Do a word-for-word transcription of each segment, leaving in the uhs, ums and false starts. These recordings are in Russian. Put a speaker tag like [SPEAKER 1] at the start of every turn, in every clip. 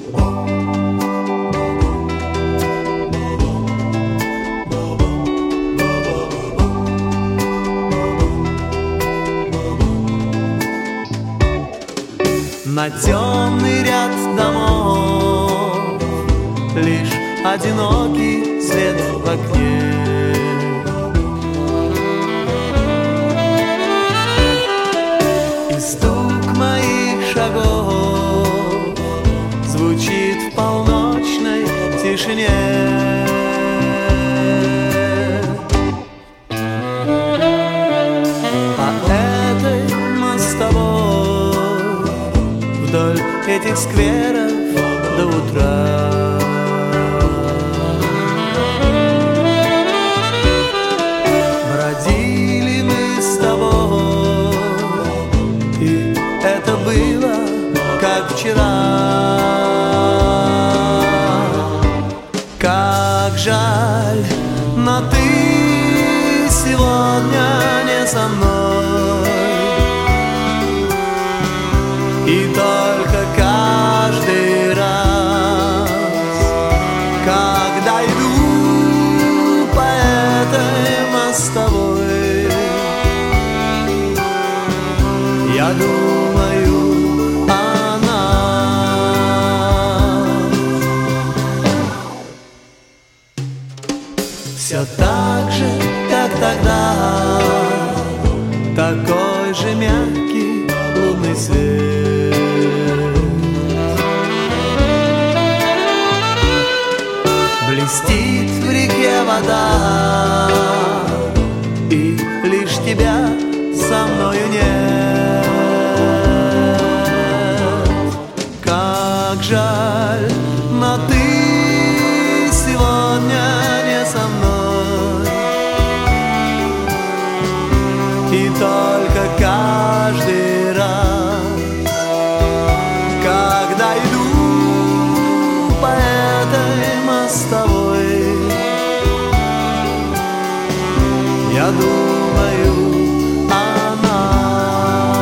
[SPEAKER 1] На темный ряд домов лишь одинокий свет в окне. И стук моих шагов звучит в полночной тишине. По этой мостовой вдоль этих скверов до утра бродили мы с тобой, и это было как вчера. Как жаль, но ты сегодня не со мной, и только каждый раз, когда иду по этой мостовой, я думаю о нас. Все так же, как тогда, такой же мягкий лунный свет. Блестит в реке вода, и лишь тебя со мною нет. Как жаль, но ты сегодня не со мной, и только каждый раз, когда иду по этой мостовой, я думаю о нас.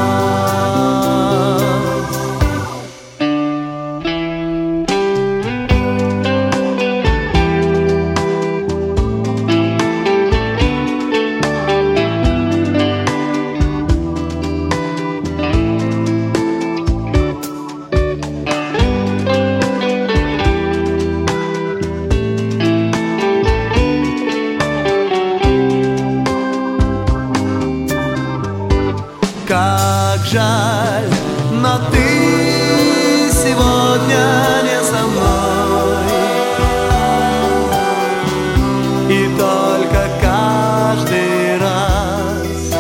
[SPEAKER 1] Как жаль, но ты сегодня не со мной, и только каждый раз,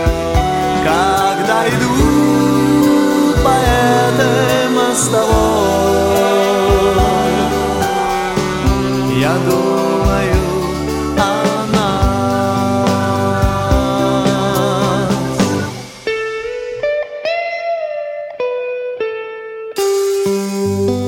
[SPEAKER 1] когда иду по этой мостовой, я думаю о нас.